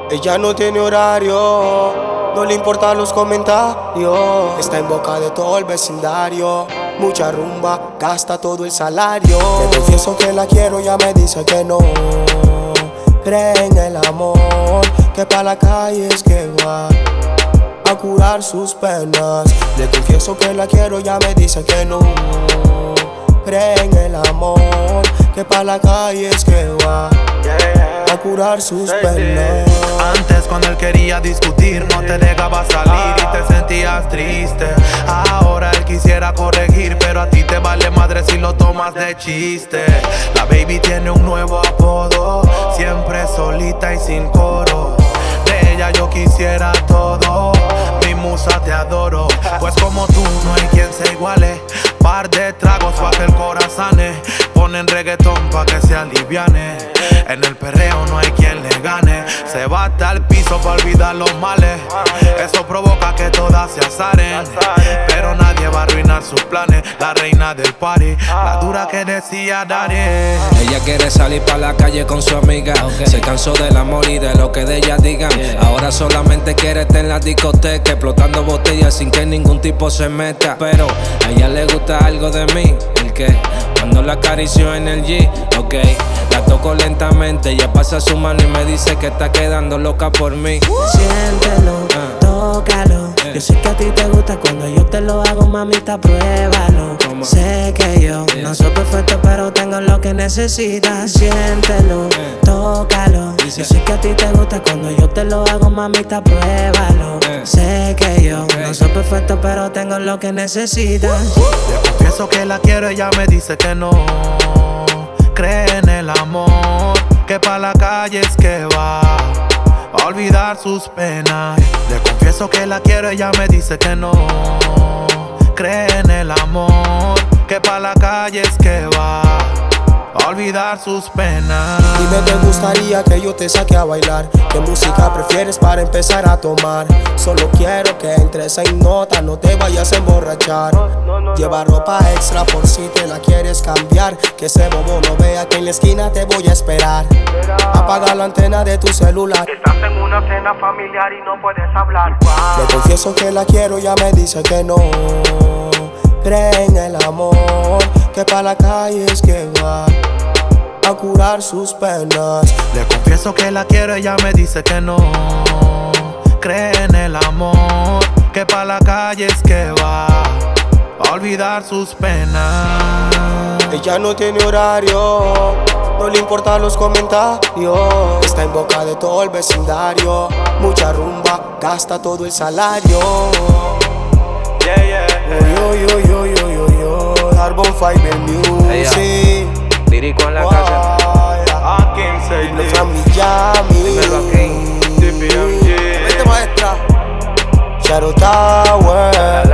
Ella no tiene horario, no le importan los comentarios. Está en boca de todo el vecindario. Mucha rumba, gasta todo el salario. Le confieso que la quiero, ya me dice que no. Cree en el amor, que pa' la calle es que va a curar sus penas. Le confieso que la quiero, ya me dice que no. Cree en el amor, que pa' la calle es que va a curar sus penas. Antes cuando él quería discutir no te dejaba salir y te sentías triste. Ahora él quisiera corregir, pero a ti te vale madre si lo tomas de chiste. La baby tiene un nuevo apodo, siempre solita y sin coro. De ella yo quisiera todo, mi musa te adoro. Pues como tú no hay quien se iguale. Par de tragos pa' que el corazón ponen reggaetón pa' que se aliviane. En el perreo no hay quien le gane. Se va hasta el piso pa' olvidar los males. Eso provoca que todas se azaren, pero nadie va a arruinar sus planes. La reina del party, la dura que decía daré. Ella quiere salir pa' la calle con su amiga, se cansó del amor y de lo que de ella digan. Ahora solamente quiere estar en la discoteca, explotando botellas sin que ningún tipo se meta. Pero a ella le gusta algo de mí, el que cuando la acaricio en el G, ok, la toco lentamente, ella pasa su mano y me dice que está quedando loca por mí. Siéntelo, tócalo. Yo sé que a ti te gusta cuando yo te lo hago, mamita, pruébalo. Sé que yo no soy perfecto, pero tengo lo que necesitas. Siéntelo, tócalo. Yo sé que a ti te gusta cuando yo te lo hago, mamita, pruébalo. Sé que yo no soy perfecto, pero tengo lo que necesitas. Le confieso que la quiero, ella me dice que no. Cree en el amor, que pa' la calle es que va a olvidar sus penas. Le confieso que la quiero, ella me dice que no. Cree en el amor, que pa' la calle es que va a olvidar sus penas. Dime, ¿te gustaría que yo te saque a bailar? ¿Qué música prefieres para empezar a tomar? Solo quiero que entres en nota, no te vayas a emborrachar. Lleva ropa extra por si te la quieres cambiar. Que ese bobo no vea que en la esquina te voy a esperar. Apaga la antena de tu celular. Estás en una cena familiar y no puedes hablar. Le confieso que la quiero, ya me dice que no. Cree en el amor, que pa' la calle es que va a curar sus penas. Le confieso que la quiero, ella me dice que no. Cree en el amor, que pa' la calle es que va a olvidar sus penas. Ella no tiene horario, no le importan los comentarios. Está en boca de todo el vecindario. Mucha rumba, gasta todo el salario. Yo, Arbon Fiber Music. Lírico en la calle. A 15 Dímelo from Miami. Dímelo aquí. Vete, maestra. Shadow Tower.